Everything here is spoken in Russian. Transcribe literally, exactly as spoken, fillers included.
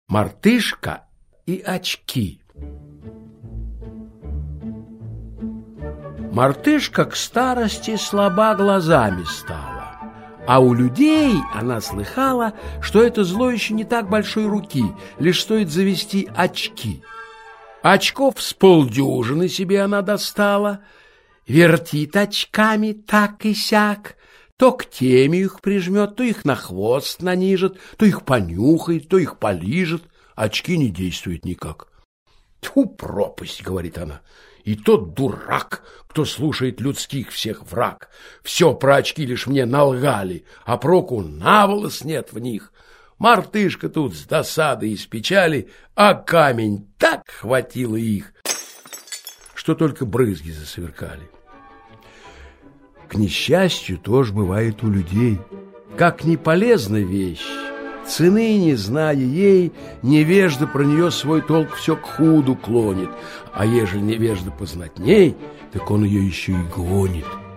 Мартышка и очки. Мартышка к старости слаба глазами стала, а у людей она слыхала, что это зло еще не так большой руки, лишь стоит завести очки. Очков с полдюжины себе она достала, вертит очками так и сяк, то к теме их прижмет, то их на хвост нанижет, то их понюхает, то их полижет. Очки не действуют никак. «Тьфу, пропасть!» — говорит она. «И тот дурак, кто слушает людских всех враг. Все про очки лишь мне налгали, а проку наволос нет в них. Мартышка тут с досады и с печали, а камень так хватило их, что только брызги засверкали». К несчастью, тоже бывает у людей. Как не полезна вещь, цены не зная ей, невежда про нее свой толк все к худу клонит, а ежели невежда познатней, так он ее еще и гонит.